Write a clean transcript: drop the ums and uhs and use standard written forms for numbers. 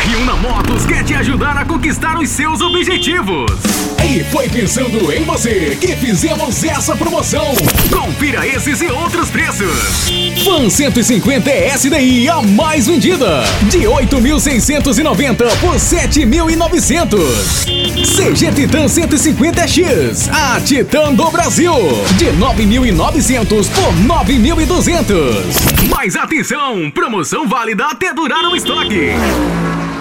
Hyundai Motos quer te ajudar a conquistar os seus objetivos. E foi pensando em você que fizemos essa promoção. Confira esses e outros preços. Fan 150 SDI a mais vendida, de 8.690 por 7.900. CG Titan 150X, a Titan do Brasil, de 9.900 por 9.200. Mas atenção, promoção válida até durar o estoque.